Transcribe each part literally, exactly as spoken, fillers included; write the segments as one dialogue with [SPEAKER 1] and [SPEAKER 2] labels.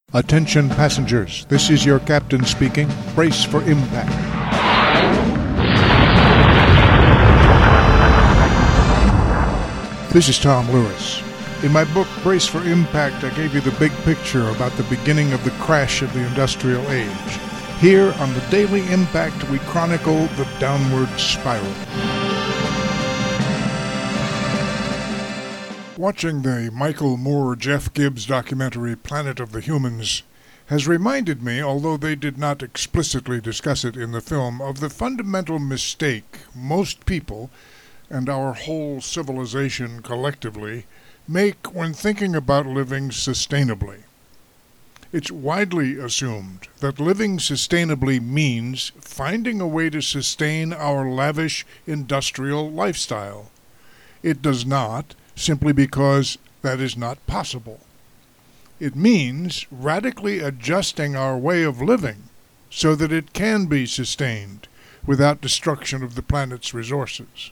[SPEAKER 1] Attention passengers, this is your captain speaking. Brace for impact. This is Tom Lewis. In my book, Brace for Impact, I gave you the big picture about the beginning of the crash of the industrial age. Here on the Daily Impact, we chronicle the downward spiral. Watching the Michael Moore Jeff Gibbs documentary Planet of the Humans has reminded me, although they did not explicitly discuss it in the film, of the fundamental mistake most people, and our whole civilization collectively, make when thinking about living sustainably. It's widely assumed that living sustainably means finding a way to sustain our lavish industrial lifestyle. It does not, simply because that is not possible. It means radically adjusting our way of living so that it can be sustained without destruction of the planet's resources.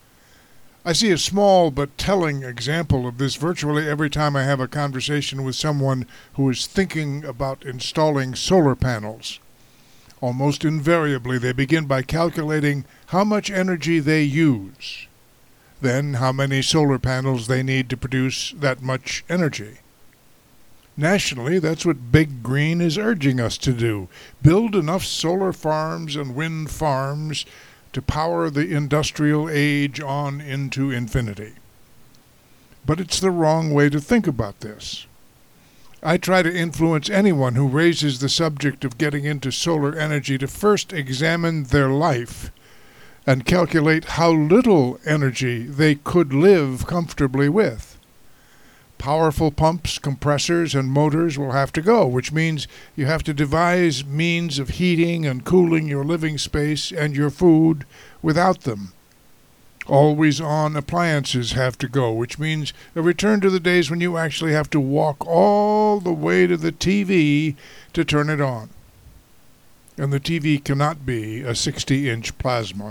[SPEAKER 1] I see a small but telling example of this virtually every time I have a conversation with someone who is thinking about installing solar panels. Almost invariably, they begin by calculating how much energy they use, then how many solar panels they need to produce that much energy. Nationally, that's what Big Green is urging us to do. Build enough solar farms and wind farms to power the industrial age on into infinity. But it's the wrong way to think about this. I try to influence anyone who raises the subject of getting into solar energy to first examine their life and calculate how little energy they could live comfortably with. Powerful pumps, compressors, and motors will have to go, which means you have to devise means of heating and cooling your living space and your food without them. Always-on appliances have to go, which means a return to the days when you actually have to walk all the way to the T V to turn it on. And the T V cannot be a sixty-inch plasma.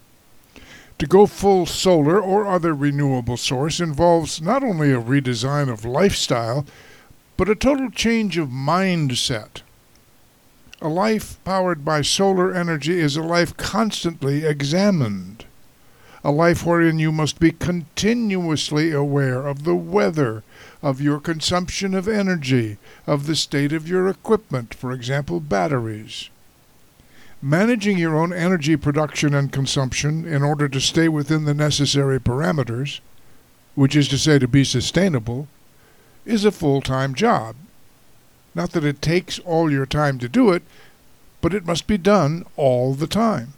[SPEAKER 1] To go full solar or other renewable source involves not only a redesign of lifestyle, but a total change of mindset. A life powered by solar energy is a life constantly examined, a life wherein you must be continuously aware of the weather, of your consumption of energy, of the state of your equipment, for example, batteries. Managing your own energy production and consumption in order to stay within the necessary parameters, which is to say to be sustainable, is a full-time job. Not that it takes all your time to do it, but it must be done all the time.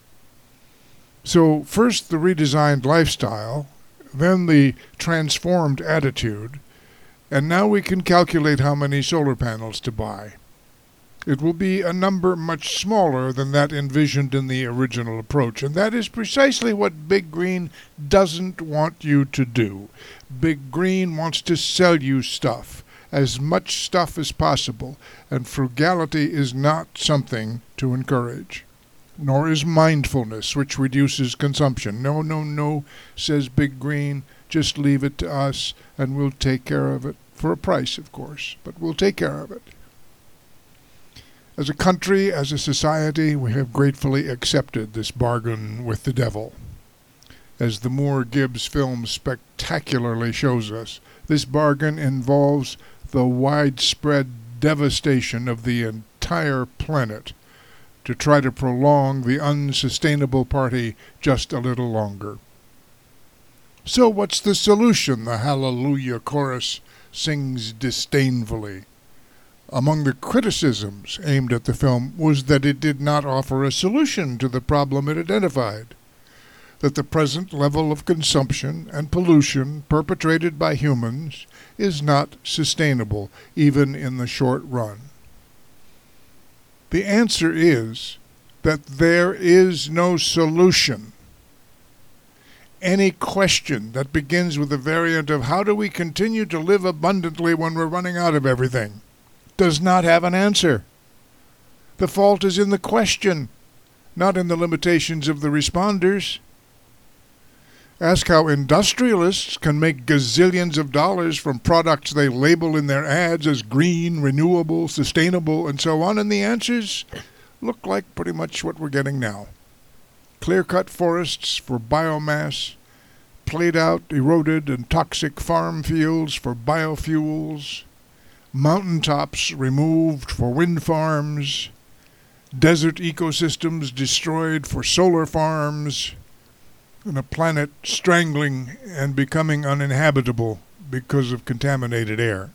[SPEAKER 1] So first the redesigned lifestyle, then the transformed attitude, and now we can calculate how many solar panels to buy. It will be a number much smaller than that envisioned in the original approach, and that is precisely what Big Green doesn't want you to do. Big Green wants to sell you stuff, as much stuff as possible, and frugality is not something to encourage. Nor is mindfulness, which reduces consumption. No, no, no, says Big Green, just leave it to us, and we'll take care of it. For a price, of course, but we'll take care of it. As a country, as a society, we have gratefully accepted this bargain with the devil. As the Moore-Gibbs film spectacularly shows us, this bargain involves the widespread devastation of the entire planet to try to prolong the unsustainable party just a little longer. So what's the solution? The Hallelujah chorus sings disdainfully. Among the criticisms aimed at the film was that it did not offer a solution to the problem it identified, that the present level of consumption and pollution perpetrated by humans is not sustainable, even in the short run. The answer is that there is no solution. Any question that begins with a variant of how do we continue to live abundantly when we're running out of everything does not have an answer. The fault is in the question, not in the limitations of the responders. Ask how industrialists can make gazillions of dollars from products they label in their ads as green, renewable, sustainable, and so on, and the answers look like pretty much what we're getting now. Clear-cut forests for biomass, played-out, eroded, and toxic farm fields for biofuels, mountaintops removed for wind farms, desert ecosystems destroyed for solar farms, and a planet strangling and becoming uninhabitable because of contaminated air.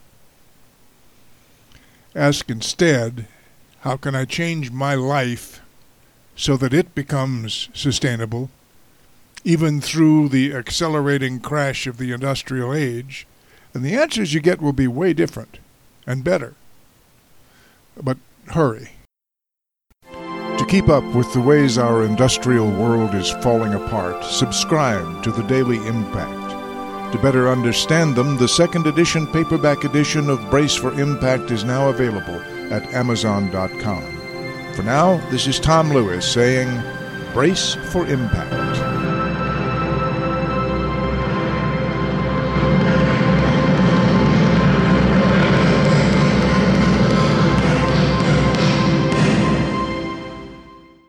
[SPEAKER 1] Ask instead, how can I change my life so that it becomes sustainable, even through the accelerating crash of the industrial age? And the answers you get will be way different and better. But hurry. To keep up with the ways our industrial world is falling apart, subscribe to the Daily Impact. To better understand them, the second edition paperback edition of Brace for Impact is now available at amazon dot com. For now, this is Tom Lewis saying, Brace for Impact.